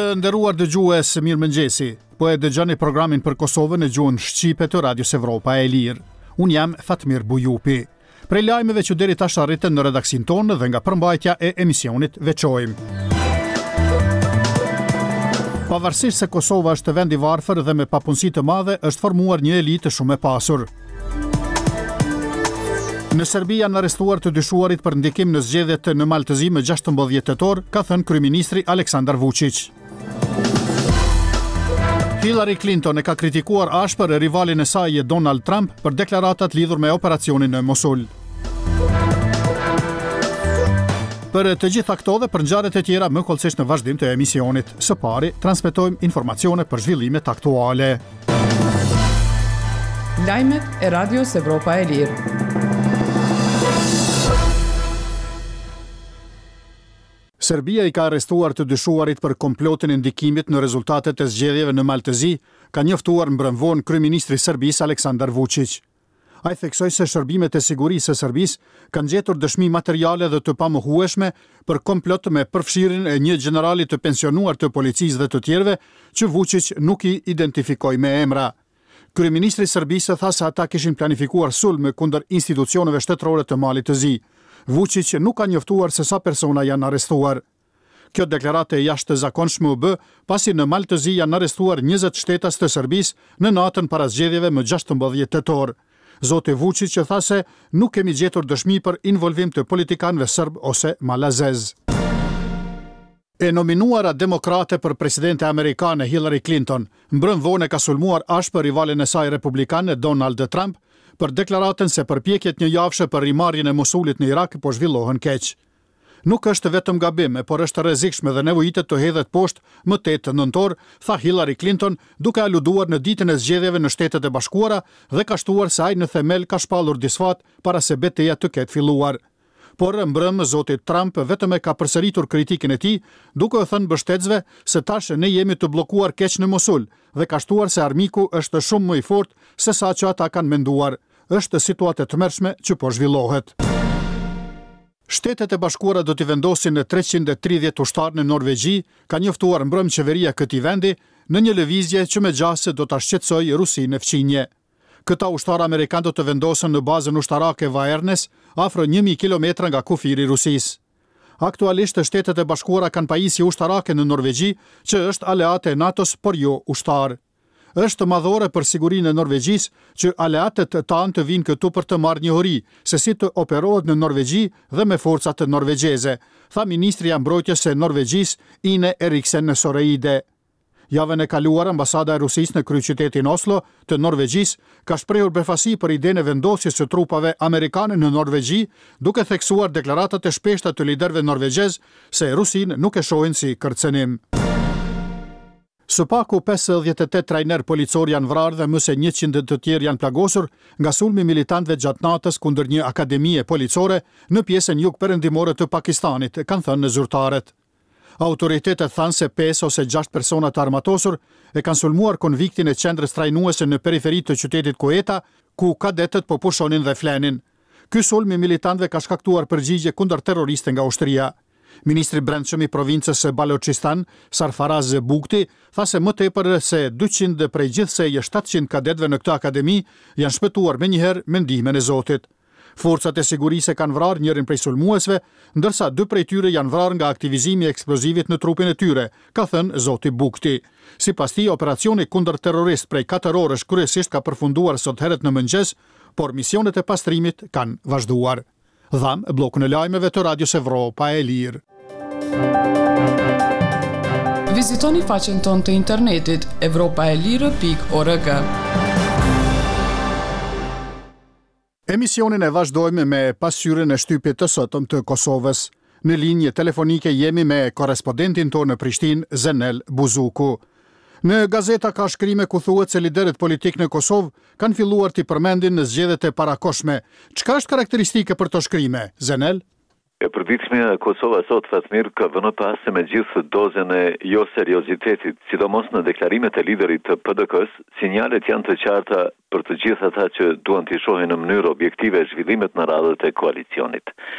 Të nderuar dëgjues, mirëmëngjesi. Po e dëgjoni programin për Kosovën në gjuhën shqipe të Radios Evropa e Lirë. Unë jam Fatmir Bujupi. Prej lajmeve që deri tash arritën në redaksin tonë dhe nga përmbajtja e emisionit veçojmë. Pavarësisht se Kosova është vend i varfër dhe me papunësi të madhe, është formuar një elitë shumë e pasur. Në Serbi janë arrestuar të dyshuarit për ndikim në zgjedhjet në Maltëzi më 16 tetor, ka thënë kryeministri Aleksandar Vučić. Hillary Clinton e ka kritikuar ashpër rivalin e saj Donald Trump për deklaratat lidhur me operacionin në Mosul. Për të gjitha këto dhe për ngjarjet e tjera më kollësisht në vazhdim të emisionit. Së pari, transmetojmë informacione për zhvillimet aktuale. Lajmet e Radios Evropa e Lirë. Serbia i ka arrestuar të dyshuarit për komplotin e ndikimit në rezultatet e zgjedhjeve në Maltëzi, ka njoftuar mbrëmvon kryeministri i Serbisë Aleksandar Vučić. Ai theksoi se shërbimet e sigurisë së Serbisë kanë gjetur dëshmi materiale dhe të pamohueshme për komplot me përfshirjen e një generali të pensionuar të policisë dhe të tjerëve që Vučić nuk i identifikoi me emra. Kryeministri i Serbisë tha se ata kishin planifikuar sulme kundër institucioneve shtetërore të Malit të Zi. Vučić nuk ka njoftuar se sa persona janë arrestuar. Kjo deklarate e jashtëzakonshme u bë pasi në Malë të Zi janë arrestuar 20 shtetas të Serbisë në natën para zgjedhjeve më 16 tetor. Zoti Vučić tha se nuk kemi gjetur dëshmi për involvim të politikanëve serb ose malazez. E nominuara demokrate për presidente amerikane Hillary Clinton, mbrëmvone ka sulmuar ashpër rivalin e saj republikane Donald Trump për deklaratën se përpjekjet një javëshe për rimarrjen e Mosulit në Irak po zhvillohen keq. Nuk është vetëm gabim, por është rrezikshme dhe nevojitet të hedhet poshtë më 8 nëntor, tha Hillary Clinton, duke aluduar në ditën e zgjedhjeve në Shtetet e Bashkuara dhe ka shtuar se ai në themel ka shpallur disfat para se betejë të ketë filluar. Por mbrëm zoti Trump vetëm e ka përsëritur kritikën e tij, duke u thënë mbështetësve se tash ne jemi të bllokuar keq në Mosul dhe ka shtuar se armiku është shumë më i fortë se sa që ata kanë menduar. Është situatë e tmerrshme që po zhvillohet. Shtetet e Bashkuara do t'i vendosin në 330 ushtarë në Norvegji, ka njoftuar mbrëm qeveria këtij vendi në një lëvizje që me gjase do ta shqetësojë Rusinë në fqinje. Këta ushtarë amerikanë do të vendosen në bazën ushtarake Vaernes, afro 1000 kilometra nga kufiri i Rusisë. Aktualisht Shtetet e Bashkuara kanë pajisje ushtarake në Norvegji, që është aleate e NATO-s, por jo ushtar. Është madhore për sigurinë e Norvegjisë që aleatët tanë të vinë këtu për të marrë njohuri se si të operohet në Norvegji dhe me forcat norvegjeze, tha ministri i mbrojtjes së Norvegjisë Ine Eriksen Soreide. Javën e kaluar ambasada e Rusisë në kryeqytetin Oslo të Norvegjisë ka shprehur befasi për idenë e vendosjes së trupave amerikane në Norvegji, duke theksuar deklaratat e shpeshta të liderëve norvegjez se Rusinë nuk e shohin si kërcënim. Së paku 58 trajner policor janë vrarë dhe më se 100 të tjerë janë plagosur nga sulmi militantëve gjatë natës kundër një akademie policore në pjesën jugperëndimore të Pakistanit, kanë thënë zyrtarët. Autoritetet thanë se 5 ose 6 persona të armatosur e kanë sulmuar konviktin e qendrës trajnuese në periferi të qytetit Quetta, ku kadetët po pushonin dhe flenin. Ky sulm i militantëve ka shkaktuar përgjigje kundër terroriste nga ushtria. Ministri i Brendshëm i provincës Balochistan, Sarfaraz Bukti, tha se më tepër se 200 prej gjithsej 700 kadetëve në këtë akademi janë shpëtuar menjëherë me ndihmën e Zotit. Forcat e sigurisë kanë vrarë njërin prej sulmuesve, ndërsa 2 prej tyre janë vrarë nga aktivizimi i eksplozivit në trupin e tyre, ka thënë Zoti Bukti. Sipas tij, operacioni kundër terrorist prej 4 orësh kryesisht ka përfunduar sot herët në mëngjes, por misionet e pastrimit kanë vazhduar. Dham bllokun e lajmeve të Radios Evropa e Lirë. Vizitoni faqen tonë të internetit europaelire.org. Emisionin e vazhdojmë me pasqyrën e shtypit të sotëm të Kosovës. Në linjë telefonike jemi me korrespondentin tonë në Prishtinë, Zenel Buzuku. Në gazeta ka shkrime ku thuhet se liderët politik në Kosovë kanë filluar t'i përmendin në zgjedhjet e parakohshme. Çka është karakteristike për to shkrime, Zenel? E përditshmja e Kosovës sot, Fatmir, ka vënë pas me gjithë dozën e jo seriozitetit, sidomos në deklarimet e liderit të PDK-s, sinjalet janë të qarta për të gjithë ata që duan të shohin në mënyrë objektive zhvillimet në radhët e koalicionit.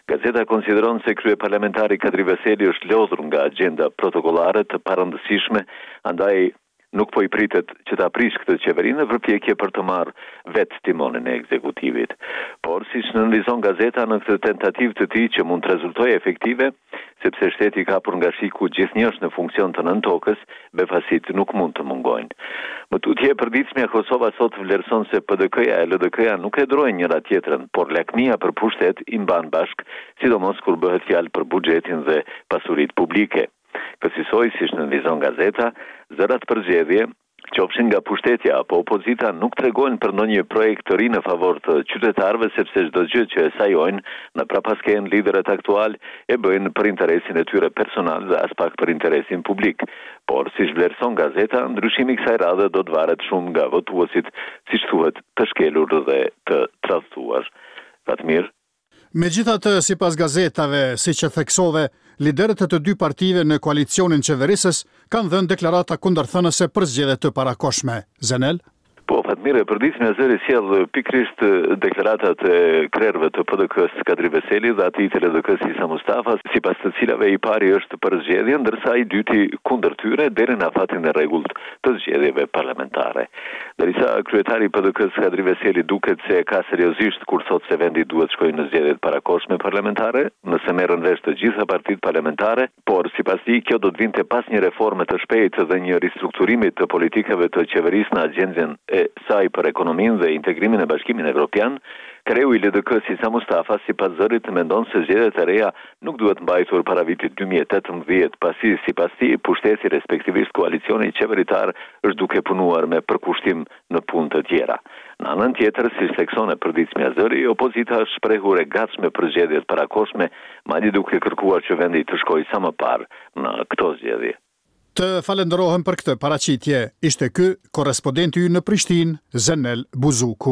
Gazeta konsideron se kryeparlamentari Kadri Veseli është lodhur nga agenda protokollare të parëndësishme, andaj nuk po I pritet që ta prish këtë qeveri në përpjekje për të marrë vetë timonin e ekzekutivit. Por, siç nënvizon gazeta në këtë tentativë të tij që mund të rezultojë efektive, sepse shteti ka kapur nga shiku gjithnjësh në funksion të nën tokës, befasit nuk mund të mungojnë. Më tutje e përditshmja Kosova sot vlerëson se PDK-ja e LDK-ja nuk e drojnë njëra tjetrën, por lakmia për pushtet I mban bashk, sidomos kur bëhet fjalë për buxhetin dhe pasuritë publike. Kësaj, siç nënvizon gazeta, zërat për zgjedhje, qofshin nga pushtetja apo opozita, nuk tregojnë për ndonjë projekt të ri në favor të qytetarëve, sepse çdo gjë që e sajojnë në prapasken liderët aktual e bëjnë për interesin e tyre personal dhe as pak për interesin publik. Por, siç vlerëson gazeta, ndryshimi I kësaj radhe do të varet shumë nga votuesit, siç thuhet, të shkelur dhe të tradhtuar. Fatmir. Megjithatë, sipas gazetave, siç e theksove, liderët e të dy partive në koalicionin qeverisës kanë dhënë deklarata kundërthënëse për zgjedhjet të parakoshme. Zenel? Po, Fatmire, përditshmja zëri sjell pikërisht deklaratat e krerëve të PDK-s Kadri Veseli dhe atij të LDK-s Isa Mustafa, sipas të cilave I pari është për zgjedhje, ndërsa I dyti kundër tyre deri në afatin e rregullt të zgjedhjeve parlamentare. Derisa kryetari I PDK-s Kadri Veseli duket se ka seriozisht kur thot se vendi duhet shkojë në zgjedhjet parakoshme parlamentare, nëse merren vesh të gjitha partitë parlamentare, por sipas tij kjo do të vinte pas një reforme të shpejtë dhe një ristrukturimi të politikave të qeverisë në agjendën e saj për ekonominë dhe integrimin e Bashkimit Evropian. Kreu I LDK-s Isa Mustafa sipas zërit mendon se zgjedhjet e reja nuk duhet mbajtur para vitit 2018, pasi sipas tij pushteti respektivisht koalicioni qeveritar është duke punuar me përkushtim në punë të tjera. Në anën tjetër, siç thekson e përditshmja zëri, opozita është shprehur e gatshme për zgjedhjet parakoshme, madje duke kërkuar që vendi të shkojë sa më parë në këto zgjedhje. Të falenderohem për këtë paraqitje. Ishte ky korrespondenti ynë në Prishtinë, Zenel Buzuku.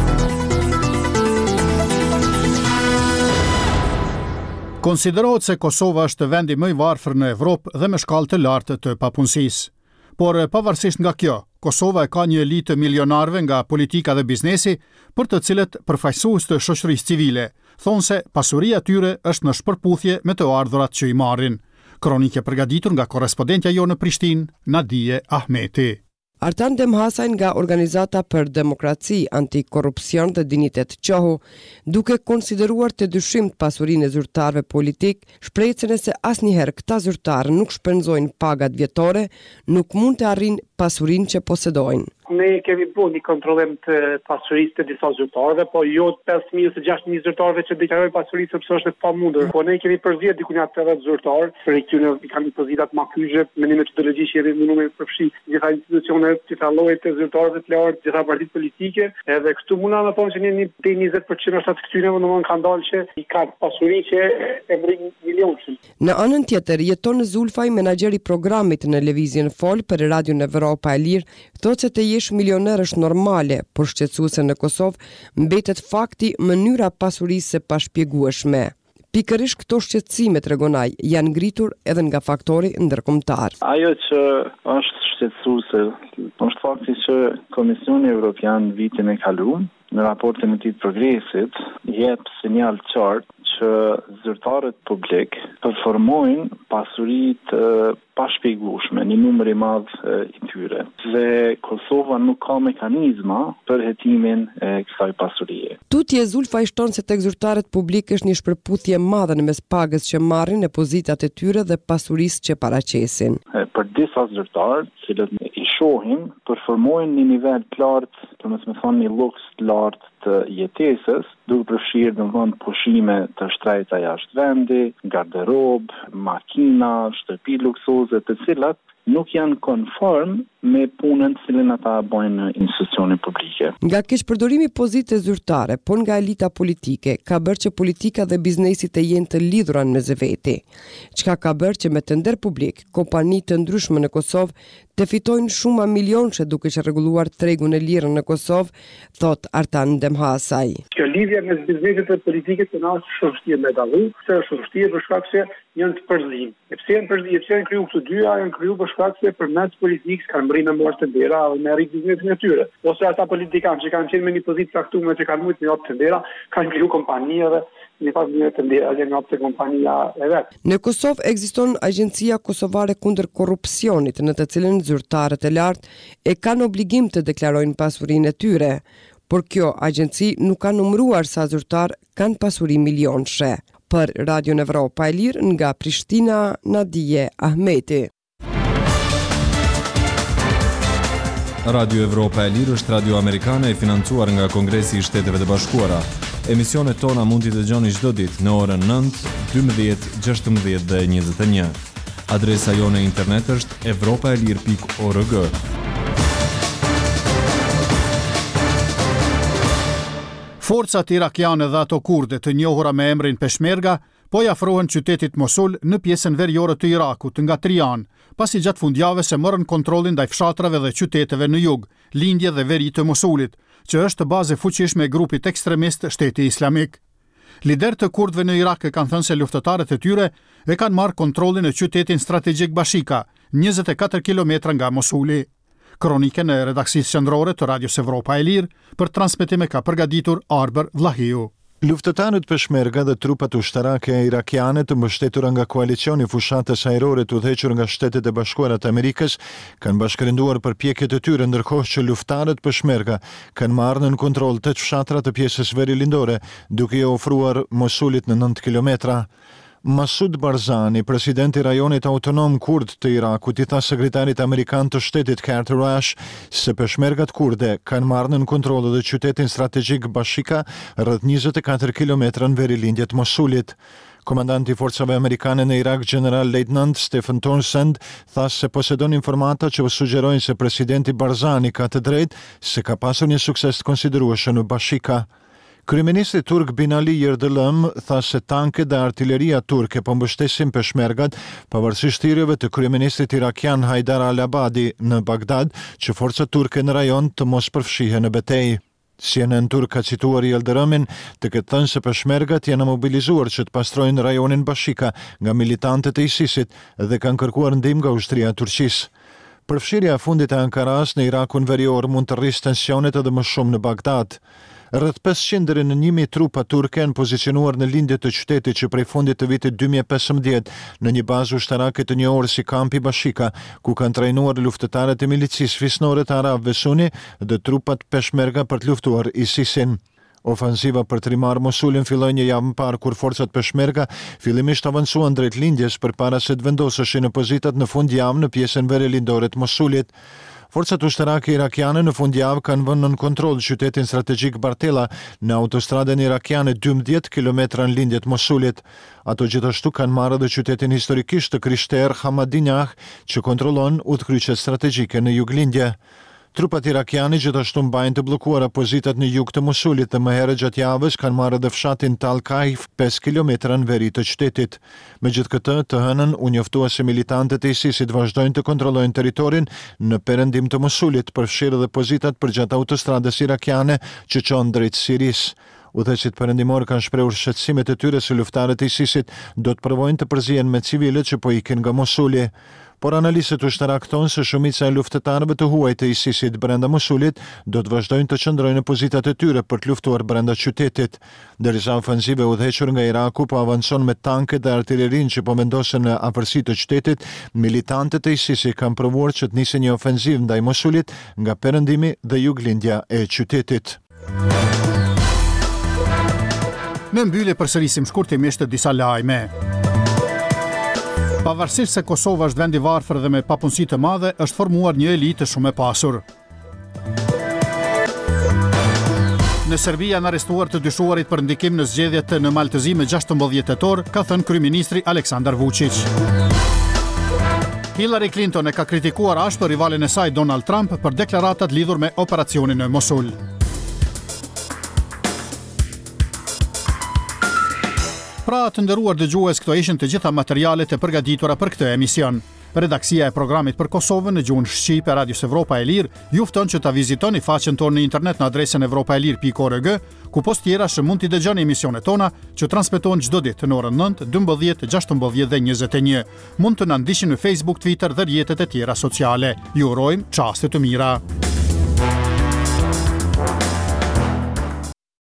Konsiderohet se Kosova është vendi më I varfër në Evropë dhe me shkallë të lartë të papunësisë. Por pavarësisht nga kjo, Kosova e ka një elitë milionarëve nga politika dhe biznesi, për të cilët përfaqësues të shoqërisë civile thonë se pasuria e tyre është në shpërputhje me të ardhurat që I marrin. Kronike përgatitur nga korrespondentja jo në Prishtinë, Nadije Ahmeti. Artan Demhasaj nga Organizata për Demokraci, Antikorrupsion dhe Dinitet Qohu, duke konsideruar të dyshimt pasurinë e zyrtarëve politik, shpresën se asnjëherë këta zyrtarë nuk shpenzojnë pagat vjetore, nuk mund të arrijnë pasurinë që posedojnë. Ne kemi bërë një kontrollim të pasurisë të disa zyrtarëve, po jo 5.000 ose 6.000 zyrtarëve që deklarojnë pasuri sepse është e pamundur. Po ne kemi përzgjedhur diku nga 80 zyrtarë, për këtyre kanë pozitat më kyçe, me një metodologji që jemi mundur të përfshi gjitha institucionet, gjitha llojet të zyrtarëve të lartë, gjitha partitë politike, edhe këtu mundna të thonë që një deri 20% është atë këtyre domosdoshmë kanë dalë që I kanë pasuri që e mrin milionë. Në anën tjetër jeton Zulfaj, menaxheri I programit në Lëvizjen Fol për Radion Evropa e Lirë, thotë se të jesh milioner është normale, por shqetësuese në Kosovë mbetet fakti mënyra pasurisë së pashpjegueshme. Pikërisht këto shqetësime, tregon ai, janë ngritur edhe nga faktori ndërkombëtar. Ajo që është shqetësuese është fakti që Komisioni Evropian vitin e kaluar në raportin e tij të progresit jep sinjal qartë që zyrtarët publik performojnë pasuritë pashpjegueshme, një numër I madh I tyre. Dhe Kosova nuk ka mekanizma për hetimin e kësaj pasurie. Tutje Zulfaj shton se tek zyrtarët publik është një shpërputhje e madhe në mes pagës që marrin e pozitat e tyre dhe pasurisë që paraqesin. Për disa zyrtarë, cilët I shohim, performojnë një nivel të lartë, domethënë një luks të lartë të jetesës, duke përfshirë domethënë pushime të shtrejta jashtë vendi, garderobë, makina, shtëpi luksoze, të cilat nuk janë konform me punën të cilën ata bëjnë në institucione publike. Nga keqpërdorimi pozite zyrtare, por nga elita politike, ka bërë që politika dhe biznesi të jenë të lidhura në veti. Çka ka bërë që me të nder publik, kompani të ndryshme në Kosovë të fitojnë shumë milionëshe duke rregulluar tregun e lirë në Kosovë, thot Artan Demhasaj. Kjo lidhje mes biznesit dhe politikës të na është vështirë me dallu, se është vështirë për shkak se janë të përzim. E pse janë përzim? Pse janë kriju këto dyja? Janë kriju për shkak se përmes politikës kanë mbërë me morë tendera dhe me rrit biznesin e tyre. Ose ata politikanë që kanë qenë me një pozitë caktuar që kanë mujtë me jap tendera, kanë kriju kompani dhe në pas një tendera dhe nga opte kompania e vetë. Në Kosovë ekziston Agjencia Kosovare kundër korrupsionit, në të cilën zyrtarët e lartë e kanë obligim të deklarojnë pasurinë e tyre, por kjo agjenci nuk ka numëruar sa zyrtar kanë pasuri milionëshe. Për Radion Evropa e Lirë nga Prishtina, Nadije Ahmeti. Radio Evropa e Lirë është radio amerikane e financuar nga Kongresi i Shteteve të Bashkuara. Emisionet tona mund t'i dëgjoni çdo ditë në orën 9, 12, 16 dhe 21. Adresa jone internet është europaelir.org. Forcat irakiane dhe ato kurde të njohura me emrin Peshmerga po i afrohen qytetit Mosul në pjesën veriore të Irakut nga 3 anë, pasi gjatë fundjavës se morën kontrollin ndaj fshatrave dhe qyteteve në jug, lindje dhe veri të Mosulit, që është bazë e fuqishme e grupit ekstremist Shteti Islamik. Liderët të kurdëve në Irak kanë thënë se luftëtarët e tyre e kanë marrë kontrollin e qytetin strategjik Bashika, 24 km nga Mosuli. Kronike në redaksisë qendrore të Radios Evropa e Lirë për transmetim e ka përgatitur Arber Vlahiu. Luftëtarët Peshmerga dhe trupat ushtarake irakiane të mbështetura nga koalicioni fushatës ajrore të udhëhequr nga Shtetet e Bashkuara të Amerikës kanë bashkërenduar përpjekjet e tyre, ndërkohë që luftarët Peshmerga kanë marrë në kontroll 8 fshatra të pjesës verilindore, duke i ofruar Mosulit në 9 kilometra. Masud Barzani, presidenti rajonit autonom kurd të Irakut, i tha sekretarit amerikan të shtetit Carter Rush se peshmergat kurde kanë marrë në kontroll edhe qytetin strategjik Bashika, rreth 24 km në verilindje të Mosulit. Komandanti i forcave amerikane në Irak, General Leutnant Stephen Townsend, tha se posedon informata që sugjerojnë se presidenti Barzani ka të drejtë se ka pasur një sukses të konsiderueshëm në Bashika. Kryeministri turk Binali Yildirim tha se tanket dhe artilleria turke po mbështesin peshmergat, pavarësisht thirrjeve të kryeministrit irakian Haidar al-Abadi në Bagdad që forcat turke në rajon të mos përfshihen në betejë. CNN turk ka cituar Yildirimin të ketë thënë se peshmergat janë mobilizuar që të pastrojnë rajonin Bashika nga militantët e ISIS-it dhe kanë kërkuar ndihmë nga ushtria e Turqisë. Përfshirja e fundit e Ankaras në Irakun verior mund të rrisë tensionet edhe më shumë në Bagdad. Rreth 500 deri në 1000 trupa turke janë pozicionuar në lindje të qytetit që prej fundit të vitit 2015 në një bazë ushtarake të njohur si kampi Bashika, ku kanë trajnuar luftëtarët e milicisë fisnore të Arabëve Suni dhe trupat Peshmerga për të luftuar ISIS-in. Ofanziva për të rimarrë Mosulin filloi një javë më parë kur forcat Peshmerga fillimisht avancuan drejt lindjes përpara se të vendoseshin në pozitat në fundjavë në pjesën verilindore të Mosulit. Forcat ushtarake irakiane në fundjavë kanë vënë në kontroll qytetin strategjik Bartella në autostradën irakiane 12 km në lindje të Mosulit. Ato gjithashtu kanë marrë edhe qytetin historikisht të krishterë Hamadinjah, që kontrollon udhkryqet strategjike në juglindje. Trupat irakiane gjithashtu mbajnë të bllokuara pozitat në jug të Mosulit dhe më herët gjatë javës kanë marrë edhe fshatin Tal Kaif 5 km në veri të qytetit. Megjithatë, të hënën u njoftua se militantët e ISIS-it vazhdojnë të kontrollojnë territorin në perëndim të Mosulit, përfshirë edhe pozitat përgjatë autostradës irakiane që çon drejt Siris. Udhëheqësit perëndimor kanë shprehur shqetësimet e tyre se luftarët e ISIS-it do të provojnë të përzihen me civilët që po ikin nga Mosuli. Por analistët ushtarak thonë se shumica e luftëtarëve të huaj të ISIS-it brenda Mosulit do të vazhdojnë të qëndrojnë në pozitat e tyre për të luftuar brenda qytetit. Ndërsa ofensive udhëhequr nga Iraku po avancon me tanket dhe artillerinë që po vendosen në afërsi të qytetit, militantët e ISIS-it kanë provuar që të nisë një ofenzivë ndaj Mosulit nga perëndimi dhe juglindja e qytetit. Në mbyllje përsërisim shkurtimisht disa lajme. Pavarësisht se Kosova është vend i varfër dhe me papunësi të madhe, është formuar një elitë shumë e pasur. Në Serbi janë arrestuar të dyshuarit për ndikim në zgjedhjet në Maltëzi me 16 tetor, ka thënë kryeministri Aleksandar Vučić. Hillary Clinton e ka kritikuar ashpër rivalin e saj Donald Trump për deklaratat lidhur me operacionin në Mosul. Pra të nderuar dëgjues, këto ishin të gjitha materialet e përgatitura për këtë emision. Redaksia e programit për Kosovën në gjuhën shqipe e Radios Evropa e Lirë ju fton që ta vizitoni faqen tonë në internet në adresën evropaelir.org, ku Ku post tjera që mund t'i dëgjoni emisionet tona që transmetohen çdo ditë në orën 9, 12, 16 dhe 21. Mund të na ndiqni në Facebook, Twitter dhe rrjetet e tjera sociale. Ju urojmë çaste të mira.